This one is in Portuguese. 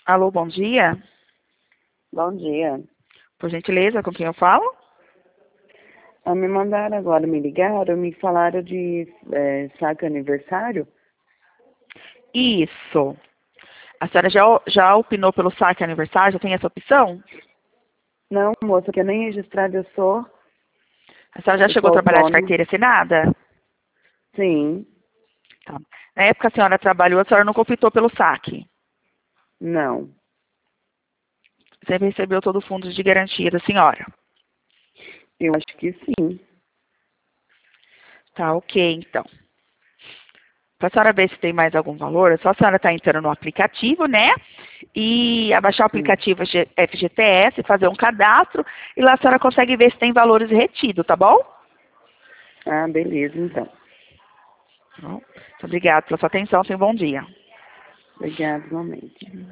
Alô, bom dia. Bom dia. Por gentileza, com quem eu falo? Me mandaram agora, me ligaram, me falaram de saque aniversário. Isso. A senhora já opinou pelo saque aniversário? Já tem essa opção? Não, moça, que eu nem registrada eu sou. A senhora já Eu chegou sou a trabalhar de autônoma. carteira assinada? Sim. Tá. Na época a senhora trabalhou, a senhora nunca optou pelo saque. Não. Sempre recebeu todo o fundo de garantia da senhora. Eu acho que sim. Tá, ok, então. Para a senhora ver se tem mais algum valor, é só a senhora estar entrando no aplicativo, né? E abaixar o Hum. aplicativo FGTS, fazer um cadastro, e lá a senhora consegue ver se tem valores retidos, tá bom? Ah, beleza, então. Tá bom. Muito obrigada pela sua atenção, tenha um bom dia. Obrigada, igualmente.